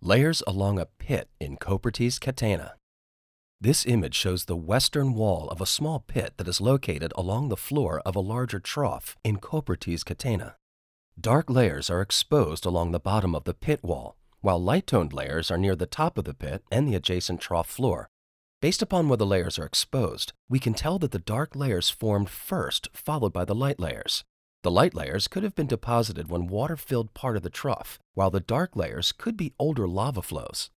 Layers along a pit in Copertes, Catena. This image shows the western wall of a small pit that is located along the floor of a larger trough in Copertes, Catena. Dark layers are exposed along the bottom of the pit wall, while light-toned layers are near the top of the pit and the adjacent trough floor. Based upon where the layers are exposed, we can tell that the dark layers formed first, followed by the light layers. The light layers could have been deposited when water filled part of the trough, while the dark layers could be older lava flows.